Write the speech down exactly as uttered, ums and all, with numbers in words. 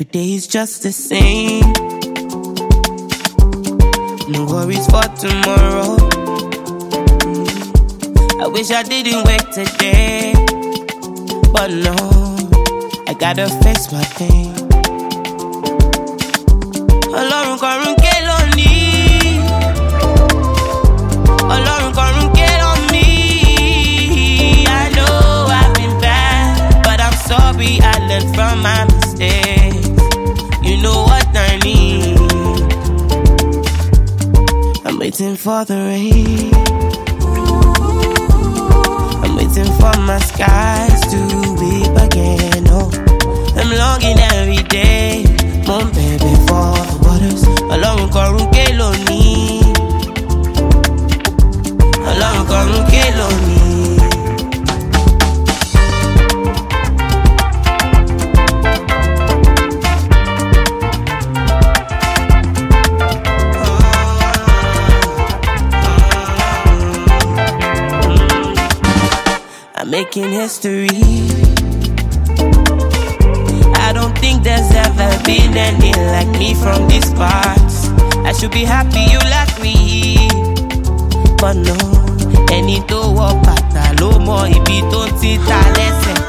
Every day is just the same. No worries for tomorrow. I wish I didn't wait today, but no, I gotta face my pain. Ọlọ́run kọ̀run ké lónìí, Ọlọ́run kọ̀run ké on me. I know I've been bad, but I'm sorry I learned from my mistakes. You know what I need. I'm waiting for the rain. I'm waiting for my skies to weep again. Oh, I'm longing every day. Mon baby for the waters. Ọlọ́run kọ̀run ké lónìí, Ọlọ́run kọ̀run ké lónìí. I'm making history. I don't think there's ever been any like me from these parts. I should be happy you like me, but no. Ẹni tó wọ bàtà ló mọ ibi tó ti ta lẹ́sẹ̀.